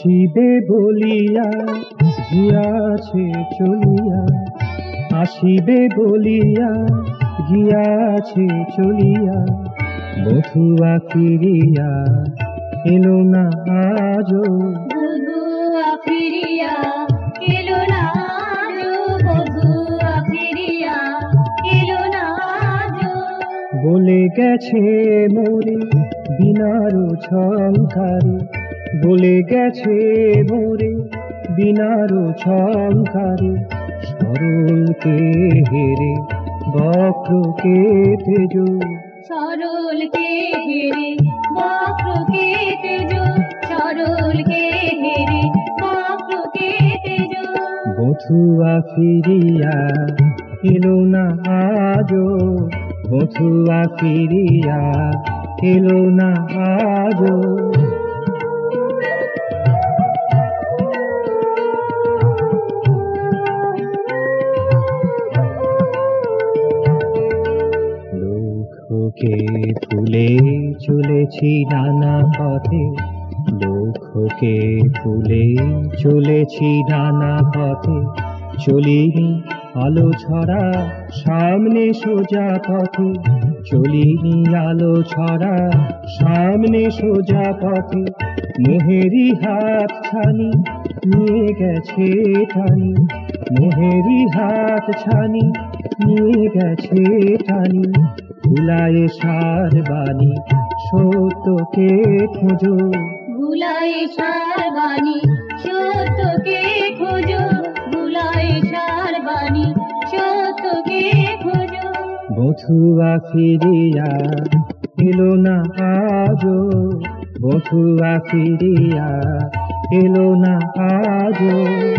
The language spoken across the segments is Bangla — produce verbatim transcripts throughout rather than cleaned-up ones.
আসিবে বলিয়া গিয়াছে চলিয়া, আসিবে বলিয়া গিয়াছে চলিয়া, বধুয়া ফিরিয়া এলো না আজো, বধুয়া ফিরিয়া এলো না আজো, বধুয়া ফিরিয়া এলো না আজো। বলে গেছে মোরে বিনার ঝংকারে, বলে গেছে মোরে বিনার ঝংকারে, সরলকে হেরে বক্রকে তেজো, সরলকে হেরে বক্রকে তেজো, সরলকে হেরে বক্রকে তেজো। বধুয়া ফিরিয়া এলো না আজো, বধুয়া ফিরিয়া এলো না আজো। লোককে ফুলে চলেছি নানা পথে, লোককে ফুলে চলেছি নানা পথে, চলিনি আলো ছড়া সামনে সোজা পথে, চলিনি আলো ছড়া সামনে সোজা পথে, মোহেরি হাত ছানি নিয়ে গেছে টানি, মোহেরি হাত ছানি নিয়ে গেছে টানি, ভুলায়ে সার বাণী সত্যকে খোঁজো, ভুলায়ে সার বাণী সত্যকে খোঁজো, ভুলায়ে সার বাণী সত্যকে খোঁজো। বধুয়া ফিরিয়া এলো না আজো, বধুয়া ফিরিয়া এলো না আজো।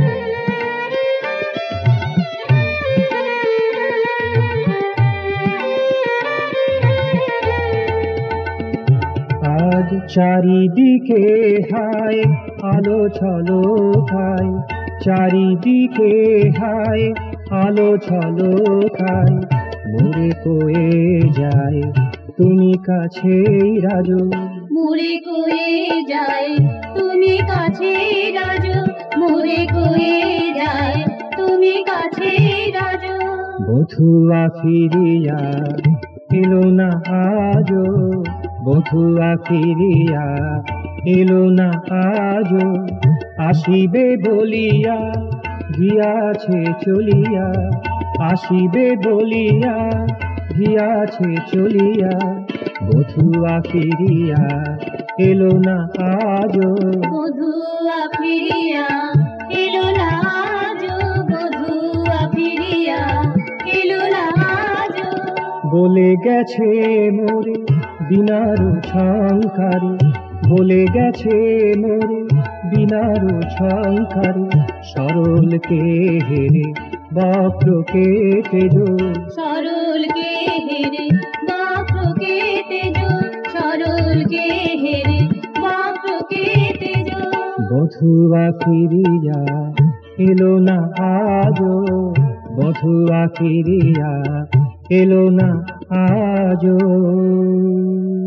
আজ চারিদিকে হায় আলো ছলো খায়, চারিদিকে হায় আলো ছলো খায়, মোরে কয়ে যায় তুমি কাছেই রাজো, মোরে কয়ে যায় তুমি কাছে রাজো, মোরে কয়ে যায় তুমি কাছে রাজো। বধুয়া ফিরিয়া এলো না আজো, বধুয়া ফিরিয়া এলো না আজো, আসিবে বলিয়া গিয়াছে চলিয়া, আসিবে বলিয়া গিয়াছে চলিয়া, বধুয়া ফিরিয়া এলো না আজো, বধুয়া ফিরিয়া এলো না আজো, বধুয়া ফিরিয়া এলো না আজো। বলে গেছে মোরে বিনার ঝংকারে, বলে গেছে মোরে বিনার ঝংকারে, সরলকে হেরে বক্রকে তেজো, সরলকে হেরে বক্রকে তেজো, সরলকে হেরে বক্রকে তেজো। বধুয়া ফিরিয়া এলো না আজো, বধুয়া ফিরিয়া এলো না আজো।